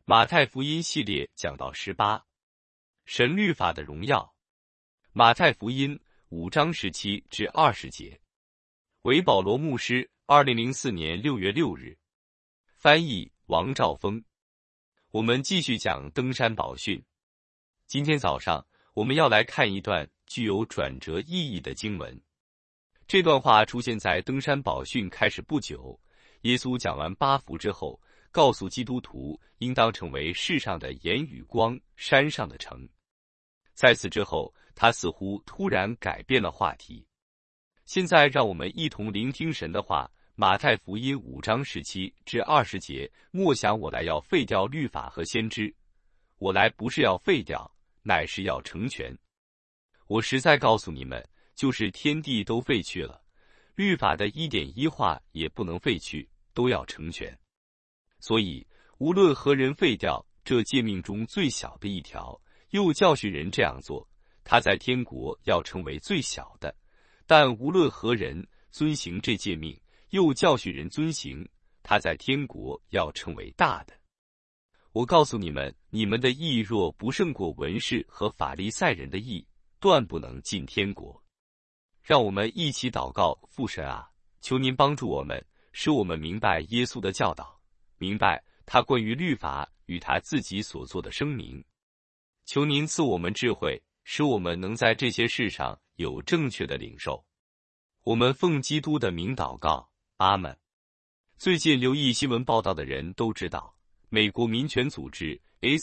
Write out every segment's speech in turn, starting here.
马太福音系列讲到18，神律法的荣耀。马太福音5章17至20节。为保罗牧师，2004年6月6日。翻译王兆峰。我们继续讲登山宝训。今天早上我们要来看一段具有转折意义的经文。这段话出现在登山宝训开始不久，耶稣讲完8福之后，告诉基督徒应当成为世上的盐与光，山上的城。在此之后，他似乎突然改变了话题。现在让我们一同聆听神的话。马太福音5章17至20节，莫想我来要废掉律法和先知，我来不是要废掉，乃是要成全。我实在告诉你们，就是天地都废去了，律法的一点一画也不能废去，都要成全。所以无论何人废掉这诫命中最小的一条，又教训人这样做，他在天国要成为最小的；但无论何人遵行这诫命，又教训人遵行，他在天国要成为大的。我告诉你们，你们的义若不胜过文士和法利赛人的义，断不能进天国。让我们一起祷告。父神啊，求您帮助我们，使我们明白耶稣的教导，明白他关于律法与他自己所做的声明。求您赐我们智慧，使我们能在这些事上有正确的领受。我们奉基督的名祷告，阿们。最近留意新闻报道的人都知道，美国民权组织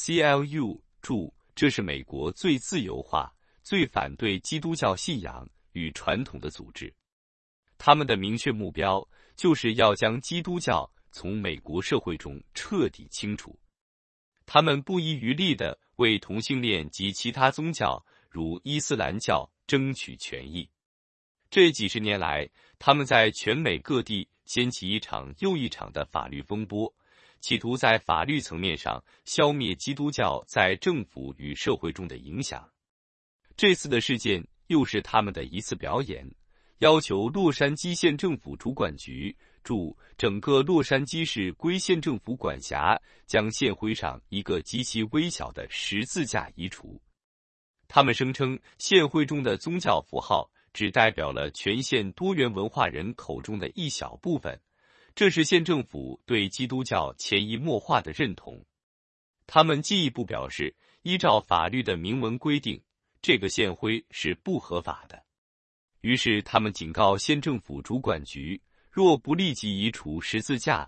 ACLU 注，这是美国最自由化、最反对基督教信仰与传统的组织。他们的明确目标就是要将基督教从美国社会中彻底清除。他们不遗余力地为同性恋及其他宗教如伊斯兰教争取权益。这几十年来，他们在全美各地掀起一场又一场的法律风波，企图在法律层面上消灭基督教在政府与社会中的影响。这次的事件又是他们的一次表演，要求洛杉矶县政府主管局驻整个洛杉矶市归县政府管辖，将县徽上一个极其微小的十字架移除。他们声称县徽中的宗教符号只代表了全县多元文化人口中的一小部分，这是县政府对基督教潜移默化的认同。他们进一步表示，依照法律的明文规定，这个县徽是不合法的。于是他们警告县政府主管局，若不立即移除十字架，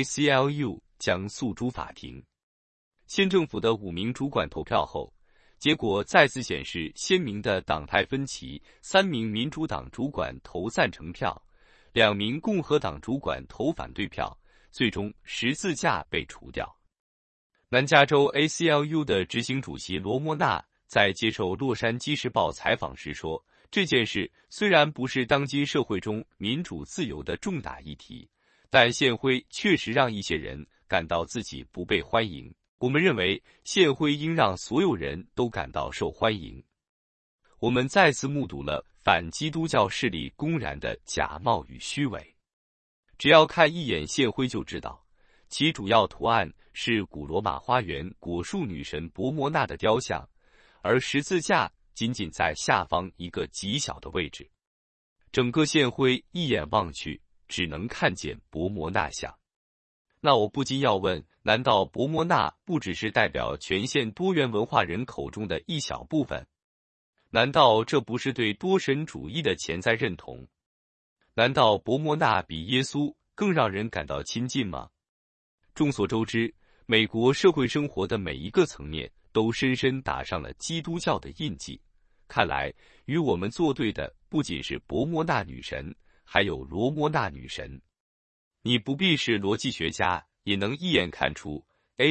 ACLU 将诉诸法庭。县政府的5名主管投票后，结果再次显示鲜明的党派分歧，3名民主党主管投赞成票，2名共和党主管投反对票，最终十字架被除掉。南加州 ACLU 的执行主席罗莫纳在接受洛杉矶时报采访时说，这件事虽然不是当今社会中民主自由的重大议题，但县徽确实让一些人感到自己不被欢迎。我们认为县徽应让所有人都感到受欢迎。我们再次目睹了反基督教势力公然的假冒与虚伪。只要看一眼县徽就知道，其主要图案是古罗马花园果树女神伯摩纳的雕像，而十字架仅仅在下方一个极小的位置。整个县徽一眼望去，只能看见伯摩纳像。那我不禁要问，难道伯摩纳不只是代表全县多元文化人口中的一小部分？难道这不是对多神主义的潜在认同？难道伯摩纳比耶稣更让人感到亲近吗？众所周知，美国社会生活的每一个层面都深深打上了基督教的印记。看来，与我们作对的不仅是伯摩纳女神，还有罗摩纳女神。你不必是逻辑学家，也能一眼看出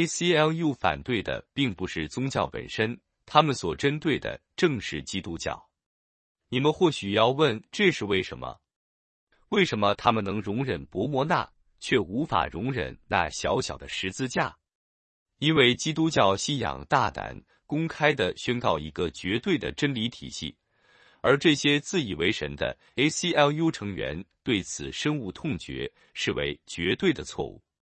ACLU 反对的并不是宗教本身，他们所针对的正是基督教。你们或许要问，这是为什么？为什么他们能容忍伯摩纳，却无法容忍那小小的十字架？因为基督教信仰大胆公开地宣告一个绝对的真理体系，而这些自以为神的 ACLU 成员对此深恶痛绝，视为绝对的错误。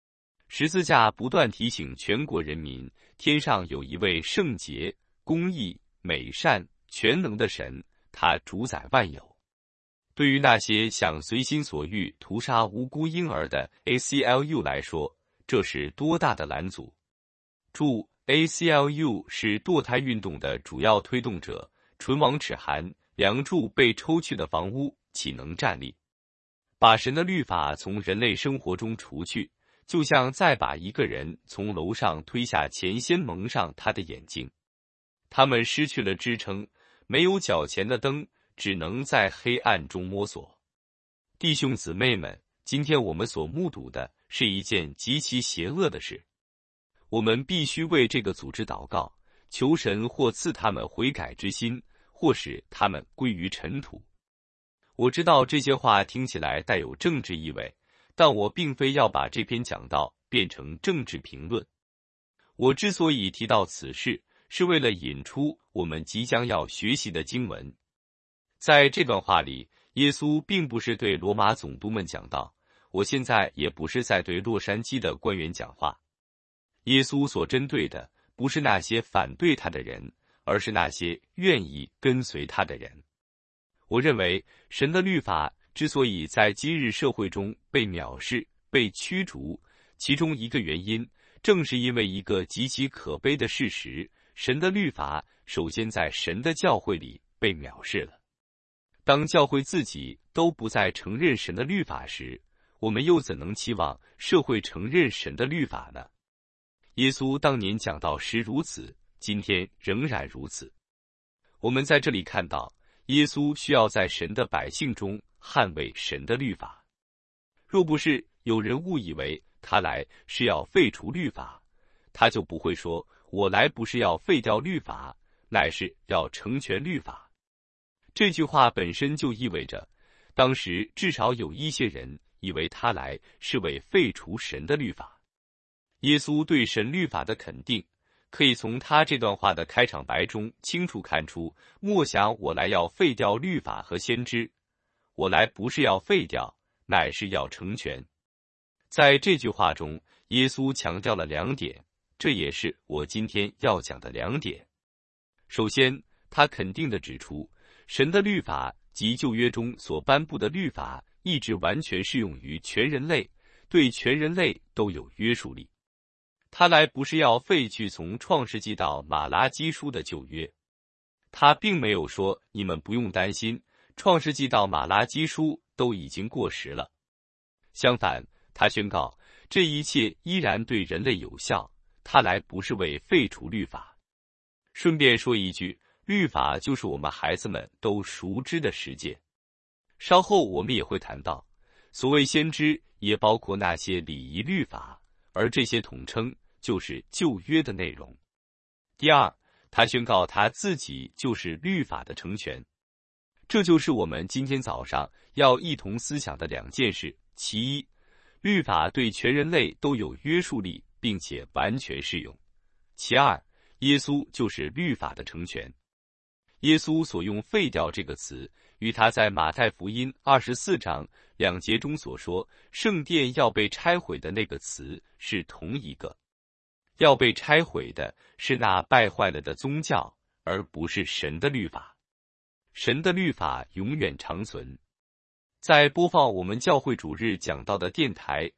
十字架不断提醒全国人民，天上有一位圣洁、公义、美善、全能的神，他主宰万有。对于那些想随心所欲屠杀无辜婴儿的 ACLU 来说，这是多大的拦阻！注 ：ACLU 是堕胎运动的主要推动者。唇亡齿寒，梁柱被抽去的房屋岂能站立？把神的律法从人类生活中除去，就像再把一个人从楼上推下前，先蒙上他的眼睛。他们失去了支撑，没有脚前的灯，只能在黑暗中摸索。弟兄姊妹们，今天我们所目睹的是一件极其邪恶的事。我们必须为这个组织祷告，求神或赐他们悔改之心，或使他们归于尘土。我知道这些话听起来带有政治意味，但我并非要把这篇讲道变成政治评论。我之所以提到此事，是为了引出我们即将要学习的经文。在这段话里，耶稣并不是对罗马总督们讲道，我现在也不是在对洛杉矶的官员讲话。耶稣所针对的不是那些反对他的人，而是那些愿意跟随他的人。我认为神的律法之所以在今日社会中被藐视、被驱逐，其中一个原因正是因为一个极其可悲的事实：神的律法首先在神的教会里被藐视了。当教会自己都不再承认神的律法时，我们又怎能期望社会承认神的律法呢？耶稣当年讲道时如此，今天仍然如此。我们在这里看到，耶稣需要在神的百姓中捍卫神的律法。若不是有人误以为他来是要废除律法，他就不会说我来不是要废掉律法，乃是要成全律法。这句话本身就意味着，当时至少有一些人以为他来是为废除神的律法。耶稣对神律法的肯定，可以从他这段话的开场白中清楚看出，莫想我来要废掉律法和先知，我来不是要废掉，乃是要成全。在这句话中，耶稣强调了两点，这也是我今天要讲的两点。首先，他肯定地指出，神的律法及旧约中所颁布的律法一直完全适用于全人类，对全人类都有约束力。他来不是要废去从创世纪到马拉基书的旧约，他并没有说你们不用担心，创世纪到马拉基书都已经过时了。相反，他宣告这一切依然对人类有效，他来不是为废除律法。顺便说一句，律法就是我们孩子们都熟知的实践。稍后我们也会谈到，所谓先知也包括那些礼仪律法，而这些统称就是旧约的内容。第二，他宣告他自己就是律法的成全。这就是我们今天早上要一同思想的两件事。其一，律法对全人类都有约束力，并且完全适用。其二，耶稣就是律法的成全。耶稣所用废掉这个词，与他在马太福音24章2节中所说圣殿要被拆毁的那个词是同一个。要被拆毁的是那败坏了的宗教，而不是神的律法。神的律法永远长存。在播放我们教会主日讲道的电台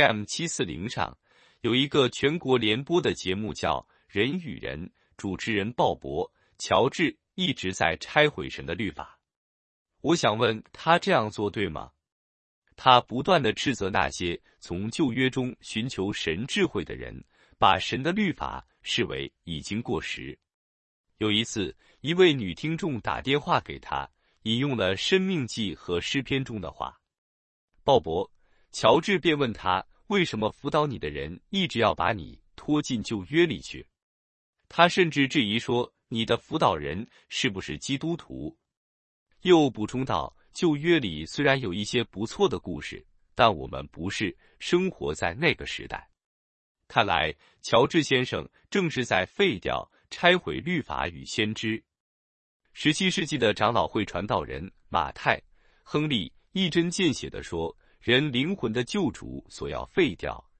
AM740 上，有一个全国联播的节目叫《人与人》，主持人鲍勃·乔治一直在拆毁神的律法。我想问他这样做对吗？他不断地斥责那些从旧约中寻求神智慧的人，把神的律法视为已经过时。有一次，一位女听众打电话给他，引用了《申命记》和诗篇中的话。鲍勃·乔治便问他，为什么辅导你的人一直要把你拖进旧约里去？他甚至质疑说，你的辅导人是不是基督徒？又补充道，旧约里虽然有一些不错的故事，但我们不是生活在那个时代。看来，乔治先生正是在废掉、拆毁律法与先知。17世纪的长老会传道人马太·亨利一针见血地说，人灵魂的救主所要废掉、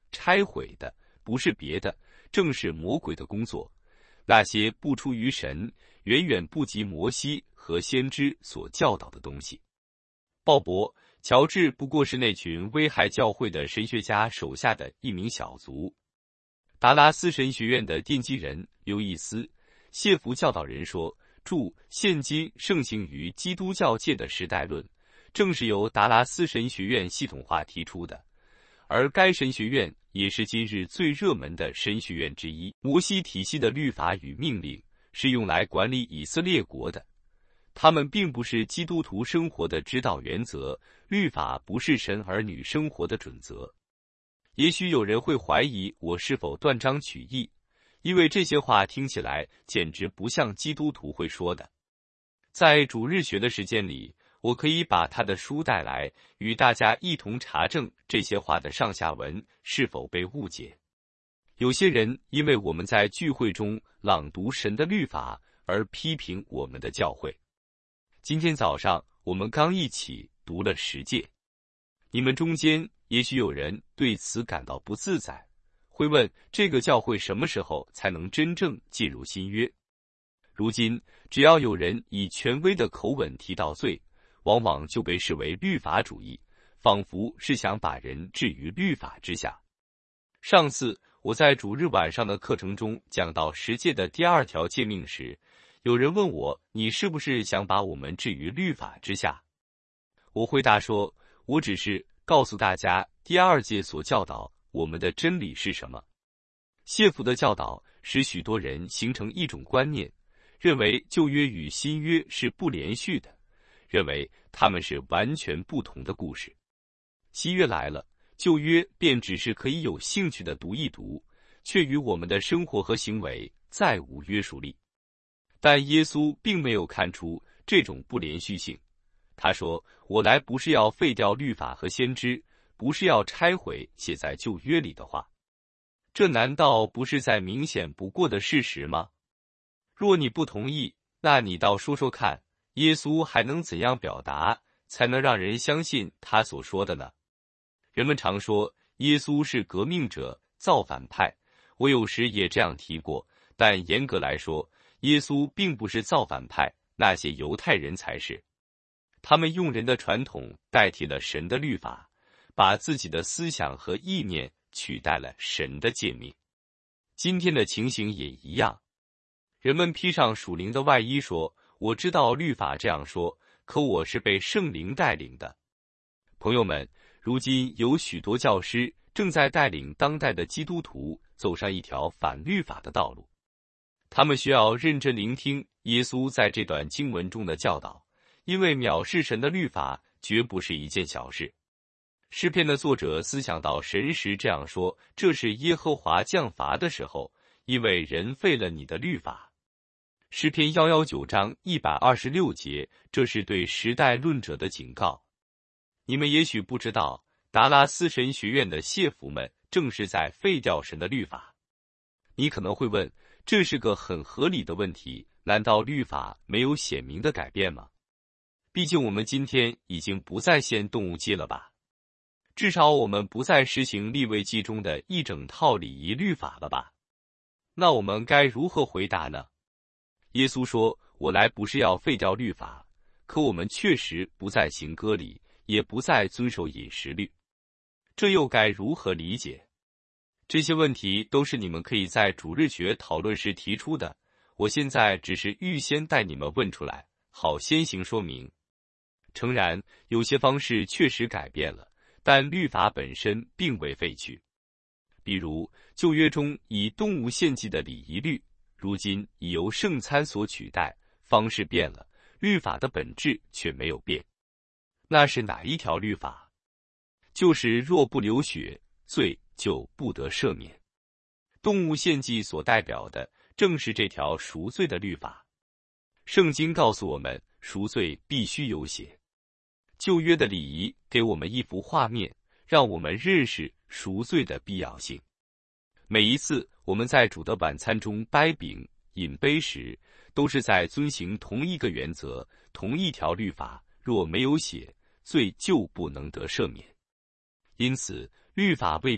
拆毁的，不是别的，正是魔鬼的工作。那些不出于神，远远不及摩西和先知所教导的东西。鲍勃·乔治不过是那群危害教会的神学家手下的一名小卒。达拉斯神学院的奠基人刘易斯·谢弗教导人说，注现今盛行于基督教界的时代论，正是由达拉斯神学院系统化提出的，而该神学院也是今日最热门的神学院之一。摩西体系的律法与命令是用来管理以色列国的，他们并不是基督徒生活的指导原则，律法不是神儿女生活的准则。也许有人会怀疑我是否断章取义，因为这些话听起来简直不像基督徒会说的。在主日学的时间里，我可以把他的书带来，与大家一同查证这些话的上下文是否被误解。有些人因为我们在聚会中朗读神的律法而批评我们的教会。今天早上我们刚一起读了10诫，你们中间也许有人对此感到不自在，会问这个教会什么时候才能真正进入新约？如今只要有人以权威的口吻提到罪，往往就被视为律法主义，仿佛是想把人置于律法之下。上次我在主日晚上的课程中讲到10诫的第2条诫命时，有人问我，你是不是想把我们置于律法之下？我回答说，我只是告诉大家第2诫所教导我们的真理是什么。谢弗的教导使许多人形成一种观念，认为旧约与新约是不连续的，认为他们是完全不同的故事。新约来了，旧约便只是可以有兴趣的读一读，却与我们的生活和行为再无约束力。但耶稣并没有看出这种不连续性。他说，我来不是要废掉律法和先知，不是要拆毁写在旧约里的话。这难道不是再明显不过的事实吗？若你不同意，那你倒说说看，耶稣还能怎样表达，才能让人相信他所说的呢？人们常说耶稣是革命者、造反派，我有时也这样提过，但严格来说，耶稣并不是造反派，那些犹太人才是。他们用人的传统代替了神的律法，把自己的思想和意念取代了神的诫命。今天的情形也一样，人们披上属灵的外衣说，我知道律法这样说，可我是被圣灵带领的。朋友们，如今有许多教师正在带领当代的基督徒走上一条反律法的道路。他们需要认真聆听耶稣在这段经文中的教导，因为藐视神的律法绝不是一件小事。诗篇的作者思想到神时这样说，这是耶和华降罚的时候，因为人废了你的律法。诗篇119章126节，这是对时代论者的警告。你们也许不知道，达拉斯神学院的谢弗们正是在废掉神的律法。你可能会问，这是个很合理的问题，难道律法没有显明的改变吗？毕竟我们今天已经不再献动物祭了吧？至少我们不再实行利未记中的一整套礼仪律法了吧？那我们该如何回答呢？耶稣说，我来不是要废掉律法，可我们确实不再行割礼，也不再遵守饮食律，这又该如何理解？这些问题都是你们可以在主日学讨论时提出的，我现在只是预先带你们问出来，好先行说明。诚然，有些方式确实改变了，但律法本身并未废去。比如旧约中以动物献祭的礼仪律，如今已由圣餐所取代，方式变了，律法的本质却没有变。那是哪一条律法？就是若不流血，罪就不得赦免。动物献祭所代表的正是这条赎罪的律法。圣经告诉我们，赎罪必须有血。旧约的礼仪给我们一幅画面，让我们认识赎罪的必要性。每一次我们在主的晚餐中掰饼饮杯时，都是在遵行同一个原则，同一条律法，若没有血，罪就不能得赦免。因此律法未变，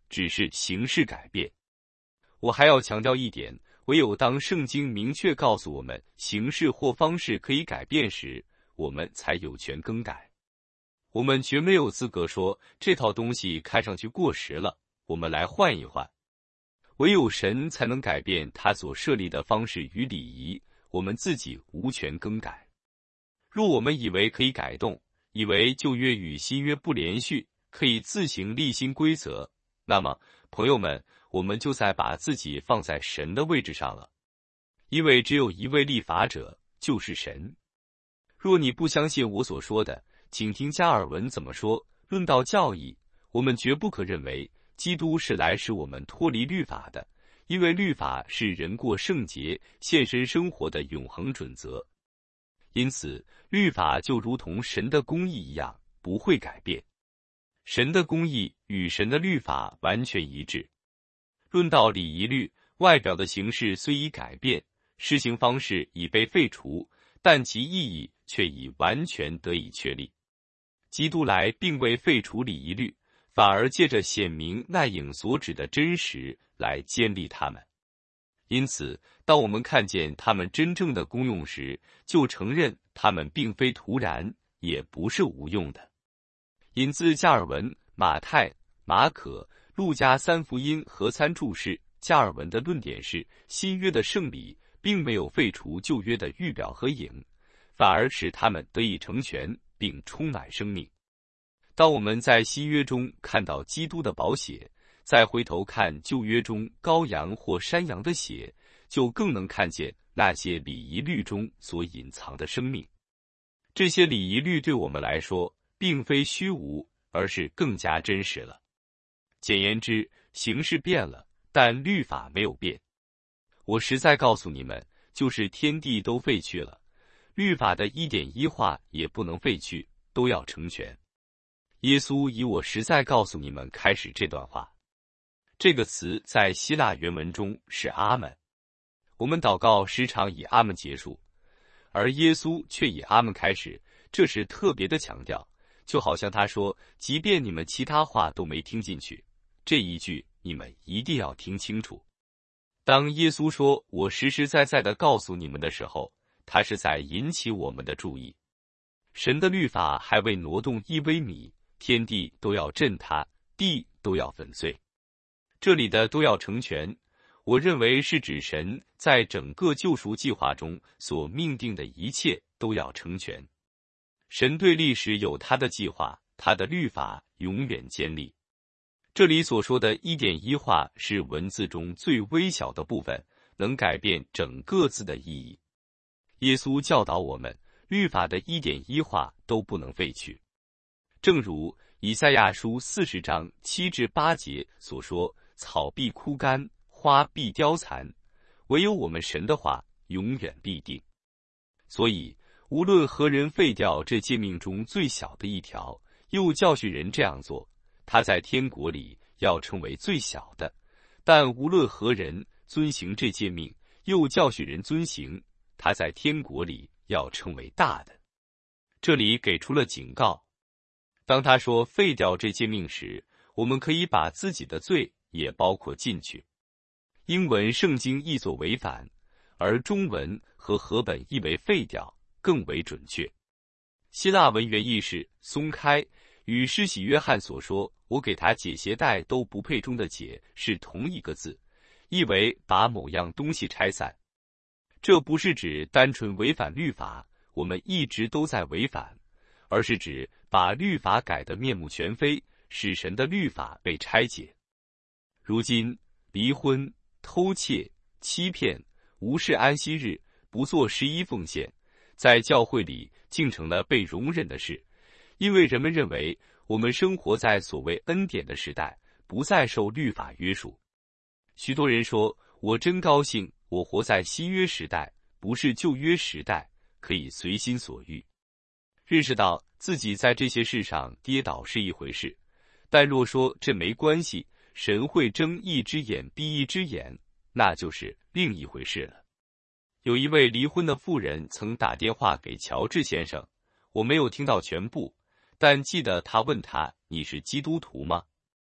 只是形式改变。我还要强调一点，唯有当圣经明确告诉我们形式或方式可以改变时，我们才有权更改。我们绝没有资格说这套东西看上去过时了，我们来换一换。唯有神才能改变他所设立的方式与礼仪，我们自己无权更改。若我们以为可以改动，以为旧约与新约不连续，可以自行立新规则，那么朋友们，我们就在把自己放在神的位置上了。因为只有一位立法者，就是神。若你不相信我所说的，请听加尔文怎么说。论到教义，我们绝不可认为基督是来使我们脱离律法的，因为律法是人过圣洁、献身生活的永恒准则。因此，律法就如同神的公义一样，不会改变。神的公义与神的律法完全一致。论到礼仪律，外表的形式虽已改变，施行方式已被废除，但其意义却已完全得以确立。基督来并未废除礼仪律，反而借着显明那影所指的真实来坚立它们。因此，当我们看见它们真正的功用时，就承认它们并非徒然，也不是无用的。引自加尔文、马太、马可、路加三福音合参注释。加尔文的论点是，新约的圣礼并没有废除旧约的预表和影，反而使它们得以成全并充满生命。当我们在新约中看到基督的宝血，再回头看旧约中羔羊或山羊的血，就更能看见那些礼仪律中所隐藏的生命。这些礼仪律对我们来说并非虚无，而是更加真实了。简言之，形式变了，但律法没有变。我实在告诉你们，就是天地都废去了，律法的一点一画也不能废去，都要成全。耶稣以我实在告诉你们开始这段话。这个词在希腊原文中是阿门。我们祷告时常以阿门结束，而耶稣却以阿门开始，这是特别的强调，就好像他说，即便你们其他话都没听进去，这一句你们一定要听清楚。当耶稣说我实实在在地告诉你们的时候，他是在引起我们的注意。神的律法还未挪动1微米，天地都要震塌，地都要粉碎。这里的都要成全，我认为是指神在整个救赎计划中所命定的一切都要成全。神对历史有他的计划，他的律法永远坚立。这里所说的一点一画是文字中最微小的部分，能改变整个字的意义。耶稣教导我们，律法的一点一画都不能废去。正如以赛亚书40章7至8节所说，草必枯干，花必凋残，唯有我们神的话永远必定。所以无论何人废掉这诫命中最小的一条，又教训人这样做，他在天国里要成为最小的；但无论何人遵行这诫命，又教训人遵行，他在天国里要成为大的。这里给出了警告。当他说废掉这诫命时，我们可以把自己的罪也包括进去。英文圣经译作违反，而中文和和本译为废掉更为准确。希腊文原意是松开，与施洗约翰所说我给他解鞋带都不配中的解是同一个字，意为把某样东西拆散。这不是指单纯违反律法，我们一直都在违反，而是指把律法改得面目全非，使神的律法被拆解。如今离婚、偷窃、欺骗、无视安息日、不做11奉献，在教会里竟成了被容忍的事，因为人们认为我们生活在所谓恩典的时代，不再受律法约束。许多人说，我真高兴我活在新约时代，不是旧约时代，可以随心所欲。认识到自己在这些事上跌倒是一回事，但若说这没关系，神会睁一只眼闭一只眼，那就是另一回事了。有一位离婚的妇人曾打电话给乔治先生，我没有听到全部，但记得他问他，你是基督徒吗？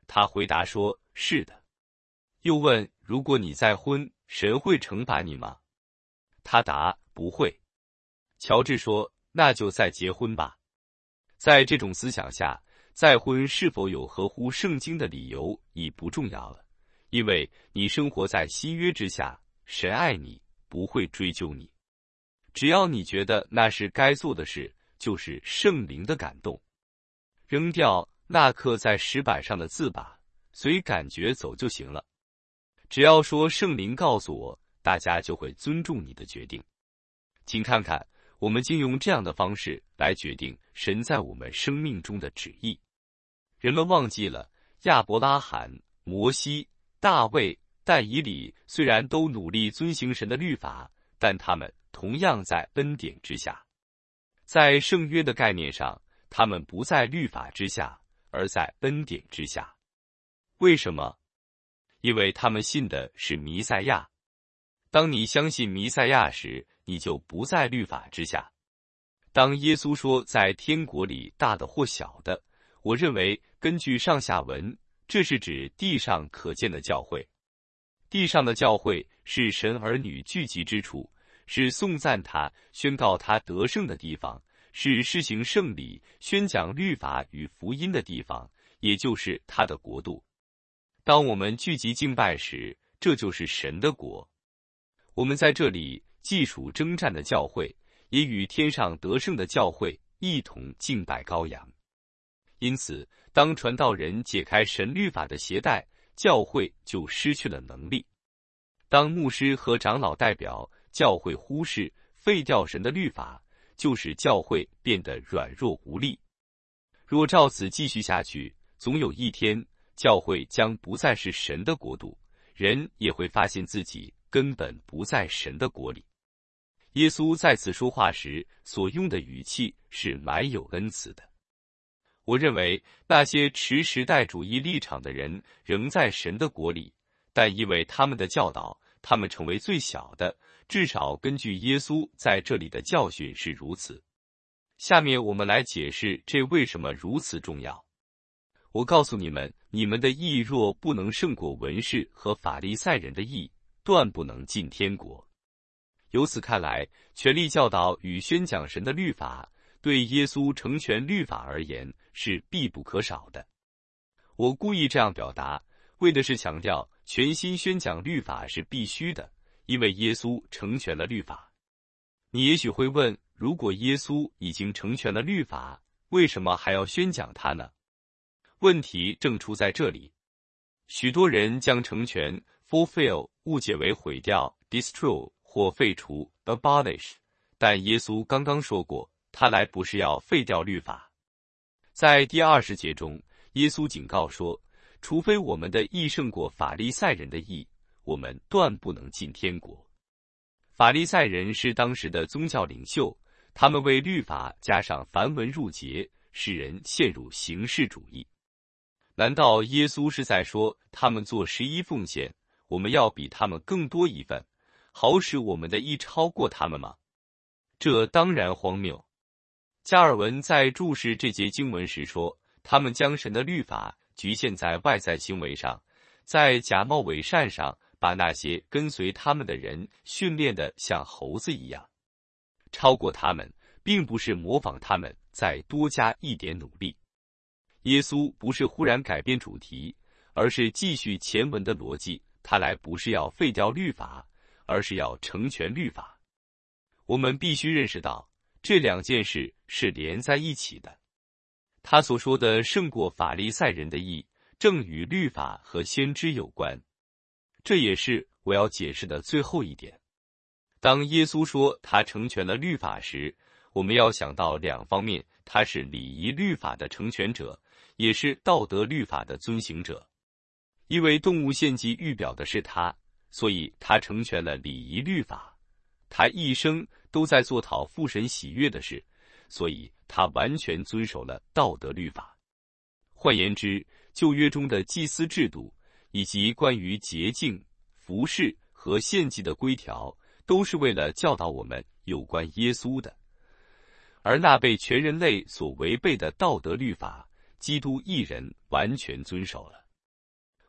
他回答说：“是的。”又问：“如果你再婚，神会惩罚你吗？”他答：“不会。”乔治说：“那就再结婚吧。”在这种思想下，再婚是否有合乎圣经的理由已不重要了，因为你生活在新约之下，神爱你，不会追究你。只要你觉得那是该做的事，就是圣灵的感动。扔掉那刻在石板上的字吧，随感觉走就行了。只要说圣灵告诉我，大家就会尊重你的决定。请看看，我们竟用这样的方式来决定神在我们生命中的旨意。人们忘记了亚伯拉罕、摩西、大卫、但以理虽然都努力遵行神的律法，但他们同样在恩典之下。在圣约的概念上，他们不在律法之下，而在恩典之下。为什么？因为他们信的是弥赛亚。当你相信弥赛亚时，你就不在律法之下。当耶稣说在天国里大的或小的，我认为根据上下文，这是指地上可见的教会。地上的教会是神儿女聚集之处，是颂赞他、宣告他得胜的地方，是施行圣礼、宣讲律法与福音的地方，也就是他的国度。当我们聚集敬拜时，这就是神的国。我们在这里既属征战的教会，也与天上得胜的教会一同敬拜羔羊。因此，当传道人解开神律法的鞋带，教会就失去了能力。当牧师和长老代表教会忽视、废掉神的律法，就使教会变得软弱无力。若照此继续下去，总有一天，教会将不再是神的国度，人也会发现自己根本不在神的国里。耶稣在此说话时所用的语气是蛮有恩慈的。我认为那些持时代主义立场的人仍在神的国里，但因为他们的教导，他们成为最小的，至少根据耶稣在这里的教训是如此。下面我们来解释这为什么如此重要。我告诉你们，你们的义若不能胜过文士和法利赛人的义，断不能进天国。由此看来，全力教导与宣讲神的律法，对耶稣成全律法而言是必不可少的。我故意这样表达，为的是强调全心宣讲律法是必须的，因为耶稣成全了律法。你也许会问，如果耶稣已经成全了律法，为什么还要宣讲它呢？问题正出在这里。许多人将成全 fulfill 误解为毁掉 destroy 或废除 abolish， 但耶稣刚刚说过，他来不是要废掉律法。在第20节中，耶稣警告说，除非我们的义胜过法利赛人的义，我们断不能进天国。法利赛人是当时的宗教领袖，他们为律法加上繁文缛节，使人陷入形式主义。难道耶稣是在说他们做11奉献，我们要比他们更多一份，好使我们的义超过他们吗？这当然荒谬。加尔文在注释这节经文时说，他们将神的律法局限在外在行为上，在假冒伪善上把那些跟随他们的人训练得像猴子一样。超过他们，并不是模仿他们再多加一点努力。耶稣不是忽然改变主题，而是继续前文的逻辑，他来不是要废掉律法，而是要成全律法。我们必须认识到，这两件事是连在一起的。他所说的胜过法利赛人的义，正与律法和先知有关。这也是我要解释的最后一点。当耶稣说他成全了律法时，我们要想到两方面，他是礼仪律法的成全者，也是道德律法的遵行者。因为动物献祭预表的是他，所以他成全了礼仪律法。他一生都在做讨父神喜悦的事，所以他完全遵守了道德律法。换言之，旧约中的祭司制度以及关于洁净、服事和献祭的规条，都是为了教导我们有关耶稣的。而那被全人类所违背的道德律法，基督一人完全遵守了。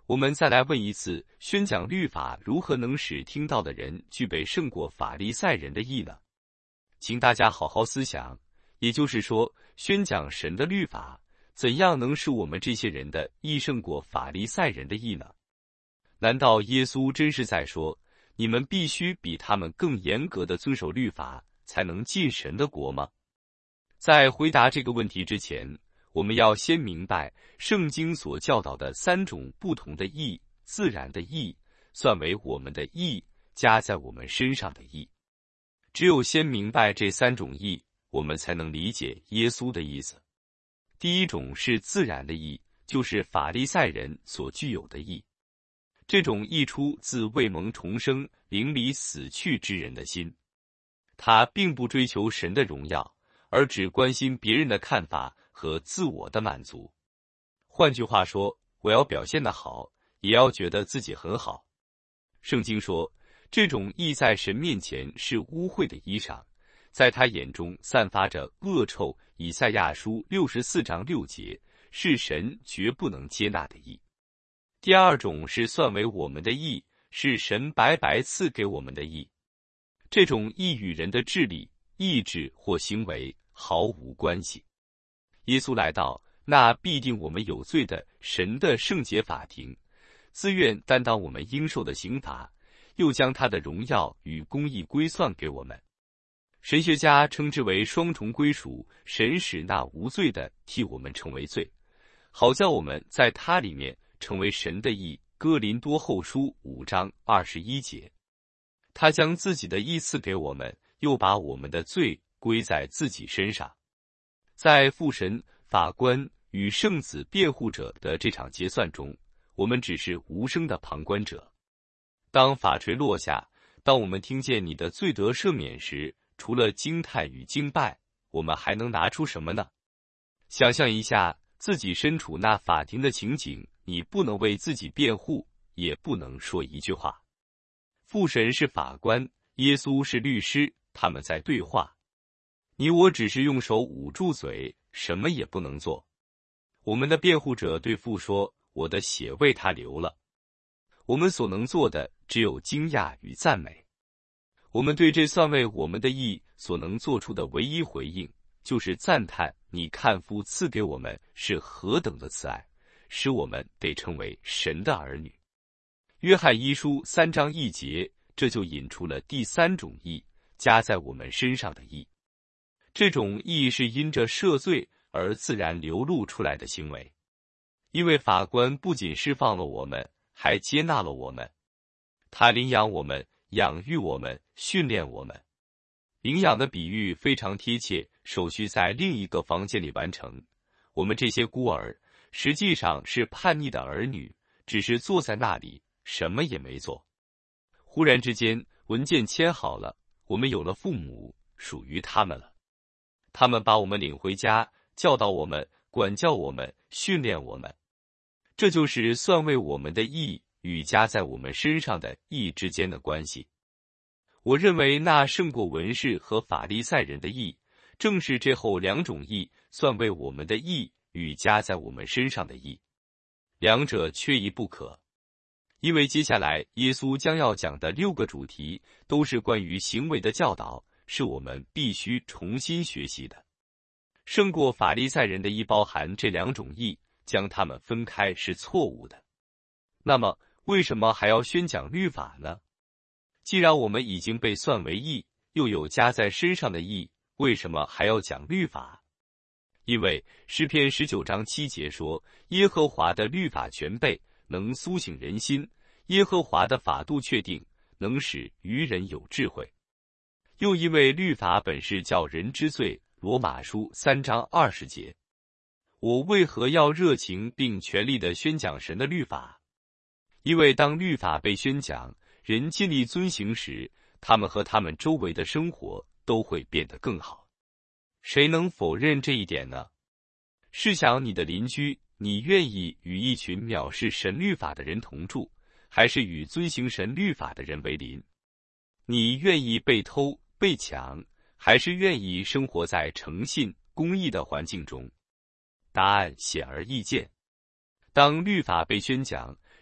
我们再来问一次，宣讲律法如何能使听到的人具备胜过法利赛人的义呢？请大家好好思想，也就是说，宣讲神的律法，怎样能使我们这些人的义胜过法利赛人的义呢？难道耶稣真是在说，你们必须比他们更严格的遵守律法，才能进神的国吗？在回答这个问题之前，我们要先明白圣经所教导的3种不同的义：自然的义、算为我们的义、加在我们身上的义。只有先明白这3种义，我们才能理解耶稣的意思。第一种是自然的义，就是法利赛人所具有的义。这种义出自未蒙重生、灵里死去之人的心，他并不追求神的荣耀，而只关心别人的看法和自我的满足。换句话说，我要表现得好，也要觉得自己很好。圣经说，这种义在神面前是污秽的衣裳，在他眼中散发着恶臭。以赛亚书64章6节，是神绝不能接纳的义。第二种是算为我们的义，是神白白赐给我们的义。这种义与人的智力、意志或行为毫无关系。耶稣来到那必定我们有罪的神的圣洁法庭，自愿担当我们应受的刑罚，又将他的荣耀与公义归算给我们。神学家称之为双重归属，神使那无罪的替我们成为罪，好叫我们在他里面成为神的义。哥林多后书5章21节。他将自己的义赐给我们，又把我们的罪归在自己身上。在父神、法官与圣子辩护者的这场结算中，我们只是无声的旁观者。当法锤落下，当我们听见你的罪得赦免时，除了惊叹与敬拜，我们还能拿出什么呢？想象一下自己身处那法庭的情景，你不能为自己辩护，也不能说一句话。父神是法官，耶稣是律师，他们在对话。你我只是用手捂住嘴，什么也不能做。我们的辩护者对父说，我的血为他流了。我们所能做的只有惊讶与赞美。我们对这算为我们的义所能做出的唯一回应，就是赞叹你看父赐给我们是何等的慈爱，使我们得称为神的儿女。约翰一书3章1节，这就引出了第3种义，加在我们身上的义。这种义是因着赦罪而自然流露出来的行为，因为法官不仅释放了我们，还接纳了我们。他领养我们，养育我们，训练我们。领养的比喻非常贴切，手续在另一个房间里完成。我们这些孤儿实际上是叛逆的儿女，只是坐在那里什么也没做。忽然之间文件签好了，我们有了父母，属于他们了。他们把我们领回家，教导我们，管教我们，训练我们。这就是算为我们的义与加在我们身上的义之间的关系。我认为那胜过文士和法利赛人的义，正是这后2种义算为我们的义与加在我们身上的义，两者缺一不可。因为接下来耶稣将要讲的6个主题都是关于行为的教导，是我们必须重新学习的。胜过法利赛人的义包含这2种义，将它们分开是错误的。那么为什么还要宣讲律法呢？既然我们已经被算为义，又有加在身上的义，为什么还要讲律法？因为诗篇19章7节说，耶和华的律法全备，能苏醒人心，耶和华的法度确定，能使愚人有智慧。又因为律法本是叫人知罪，罗马书3章20节。我为何要热情并全力地宣讲神的律法？因为当律法被宣讲，人尽力遵行时，他们和他们周围的生活都会变得更好。谁能否认这一点呢？试想你的邻居，你愿意与一群藐视神律法的人同住，还是与遵行神律法的人为邻？你愿意被偷、被抢，还是愿意生活在诚信、公义的环境中？答案显而易见。当律法被宣讲，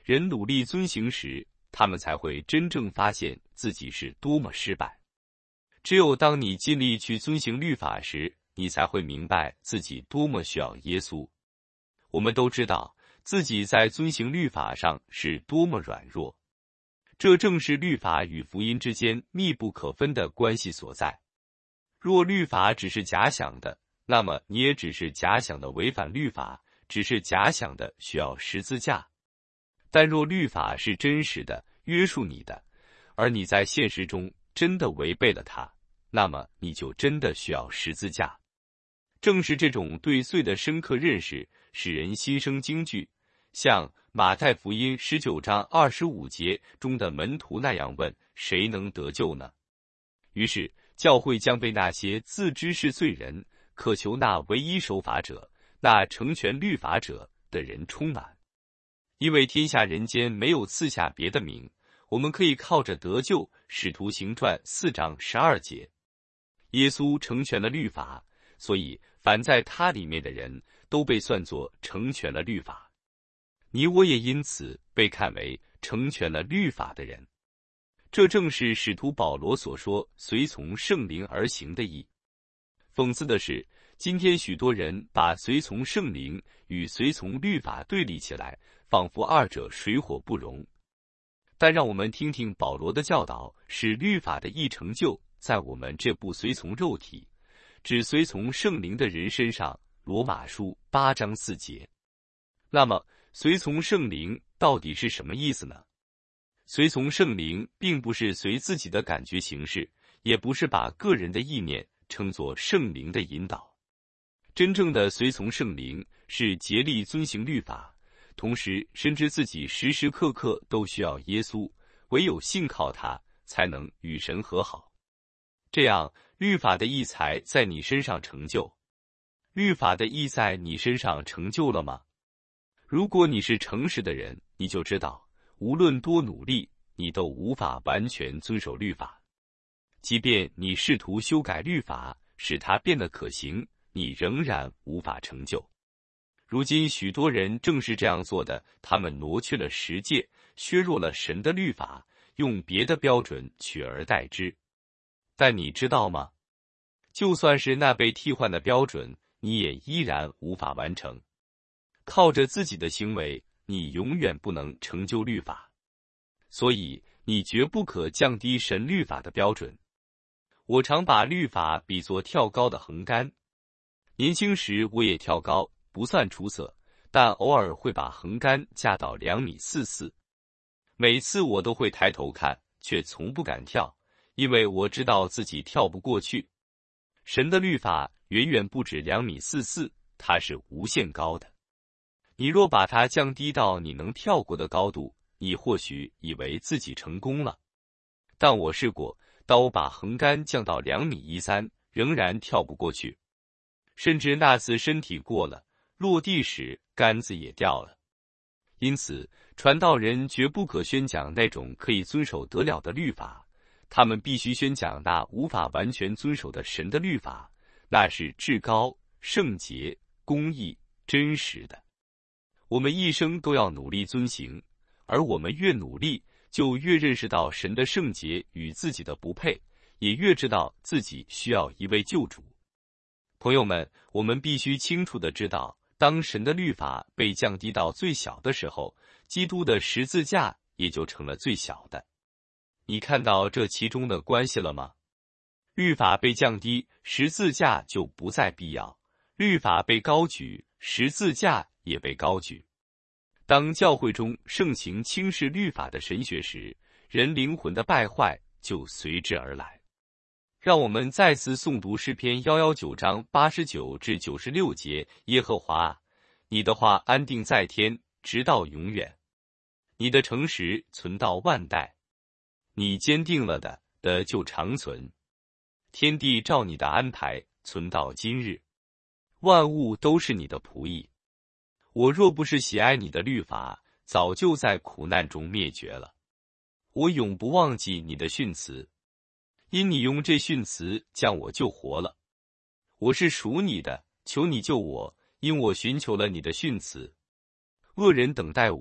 人努力遵行时，他们才会真正发现自己是多么失败。只有当你尽力去遵行律法时，你才会明白自己多么需要耶稣。我们都知道自己在遵行律法上是多么软弱，这正是律法与福音之间密不可分的关系所在。若律法只是假想的，那么你也只是假想的违反律法，只是假想的需要十字架。但若律法是真实的，约束你的，而你在现实中真的违背了它，那么你就真的需要十字架。正是这种对罪的深刻认识，使人心生惊惧，像马太福音19章25节中的门徒那样问：谁能得救呢？于是教会将被那些自知是罪人，渴求那唯一守法者，那成全律法者的人充满。因为天下人间没有赐下别的名，我们可以靠着得救。使徒行传4章12节，耶稣成全了律法，所以凡在他里面的人都被算作成全了律法。你我也因此被看为成全了律法的人。这正是使徒保罗所说随从圣灵而行的意。讽刺的是，今天许多人把随从圣灵与随从律法对立起来，仿佛二者水火不容。但让我们听听保罗的教导，使律法的义成就在我们这不随从肉体，只随从圣灵的人身上。罗马书8章4节。那么，随从圣灵到底是什么意思呢？随从圣灵并不是随自己的感觉行事，也不是把个人的意念称作圣灵的引导。真正的随从圣灵是竭力遵行律法，同时深知自己时时刻刻都需要耶稣，唯有信靠他，才能与神和好。这样，律法的义才在你身上成就。律法的义在你身上成就了吗？如果你是诚实的人，你就知道，无论多努力，你都无法完全遵守律法。即便你试图修改律法，使它变得可行，你仍然无法成就。如今许多人正是这样做的，他们挪去了十诫，削弱了神的律法，用别的标准取而代之。但你知道吗？就算是那被替换的标准，你也依然无法完成。靠着自己的行为，你永远不能成就律法。所以，你绝不可降低神律法的标准。我常把律法比作跳高的横杆。年轻时我也跳高，不算出色，但偶尔会把横杆架到2.44米。每次我都会抬头看，却从不敢跳，因为我知道自己跳不过去。神的律法远远不止2.44米，它是无限高的。你若把它降低到你能跳过的高度，你或许以为自己成功了。但我试过，当我把横杆降到2.13米，仍然跳不过去。甚至那次身体过了，落地时杆子也掉了。因此，传道人绝不可宣讲那种可以遵守得了的律法，他们必须宣讲那无法完全遵守的神的律法，那是至高、圣洁、公义、真实的。我们一生都要努力遵行，而我们越努力，就越认识到神的圣洁与自己的不配，也越知道自己需要一位救主。朋友们，我们必须清楚地知道，当神的律法被降低到最小的时候，基督的十字架也就成了最小的。你看到这其中的关系了吗？律法被降低，十字架就不再必要；律法被高举，十字架也被高举。当教会中盛行轻视律法的神学时，人灵魂的败坏就随之而来。让我们再次诵读诗篇119章89至96节：耶和华啊，你的话安定在天，直到永远；你的诚实存到万代。你坚定了的就长存。天地照你的安排，存到今日。万物都是你的仆役。我若不是喜爱你的律法，早就在苦难中灭绝了。我永不忘记你的训词，因你用这训词将我救活了。我是属你的，求你救我，因我寻求了你的训词。恶人等待我，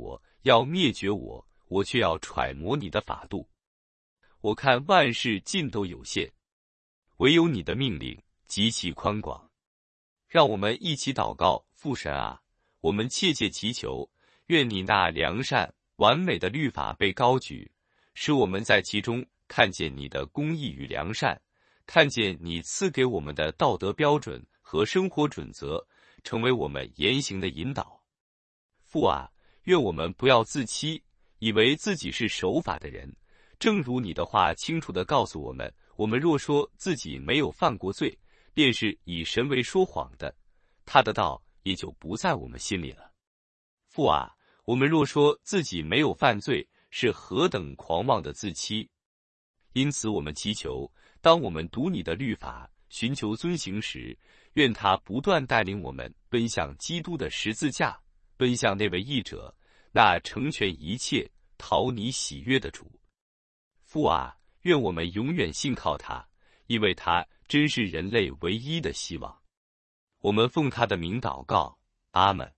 要灭绝我，我却要揣摩你的法度。我看万事尽都有限，唯有你的命令极其宽广。让我们一起祷告。父神啊，我们切切祈求，愿你那良善完美的律法被高举，使我们在其中看见你的公义与良善，看见你赐给我们的道德标准和生活准则，成为我们言行的引导。父啊，愿我们不要自欺，以为自己是守法的人。正如你的话清楚地告诉我们，我们若说自己没有犯过罪，便是以神为说谎的，他的道也就不在我们心里了。父啊，我们若说自己没有犯罪，是何等狂妄的自欺。因此我们祈求，当我们读你的律法，寻求遵行时，愿他不断带领我们奔向基督的十字架，奔向那位义者，那成全一切讨你喜悦的主。父啊，愿我们永远信靠他，因为他真是人类唯一的希望。我们奉他的名祷告，阿们。